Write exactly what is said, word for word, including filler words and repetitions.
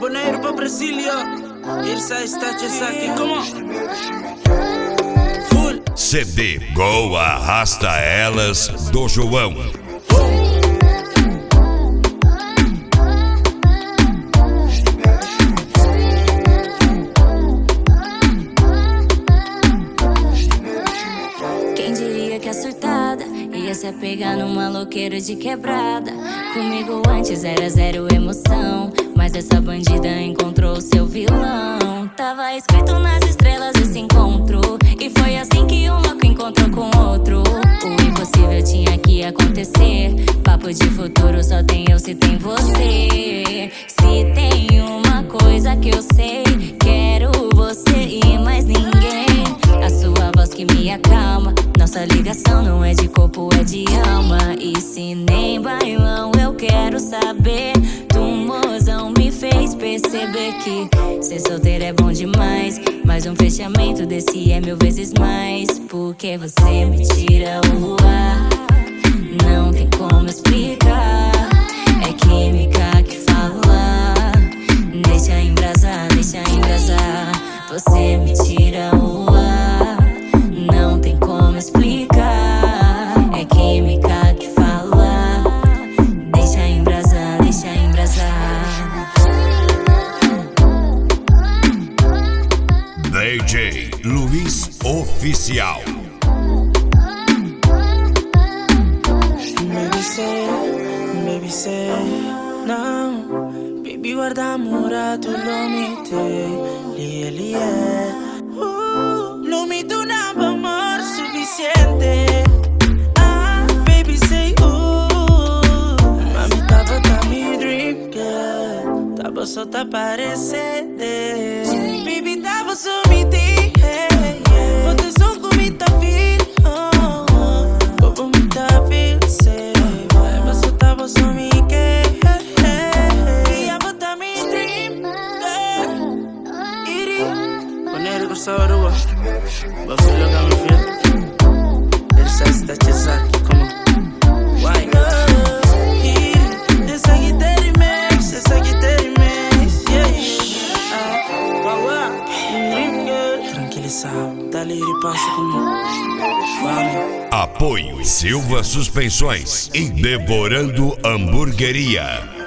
Camponeiro pra Brasília. Irsa está aqui, como? Full C D Go Arrasta Elas do João. Quem diria que a surtada ia se apegar numa louqueira de quebrada? Comigo antes era zero emoção, mas essa bandida encontrou seu vilão. Tava escrito nas estrelas esse encontro, e foi assim que um louco encontrou com outro. O impossível tinha que acontecer. Papo de futuro só tem eu se tem você. Se tem uma coisa que eu sei, quero você e mais ninguém. A sua voz que me acalma, nossa ligação não é de corpo, é de alma. E se nem bailão eu quero saber, tu mozão me fez perceber que ser solteiro é bom demais, mas um fechamento desse é mil vezes mais. Porque você me tira o ar, não tem como explicar. É química que fala, deixa embrasar, deixa embrasar. Você me tira o ar, não tem como explicar. É química que fala, deixa embrasar, deixa embrasar. D J Luiz Oficial. Baby say, baby say, não. Baby guarda amore, tu lo mette, lì lì è. Uh, lo mette un amor suficiente. Ah, baby say, uh, mami tava da mi dream girl, tava sotto apparecere. Baby tava su mi ti, hey, yeah. Pote son come ta feel, oh, oh, como mi ta feel, say, tava sotto tava su mi che, hey, hey, yeah, but I'm in dream, girl. Iri, Camponeiro gostava da rua, vai filho da minha filha. Ele sai se tá aqui, como? Why? Iri, dessa guitarra remix, dessa guitarra remix, yeah, yeah. Ah, wow, wow, dream girl. Tranquilizado, dá lhe passa como? Fame. Apoio Silva Suspensões e Devorando Hamburgueria.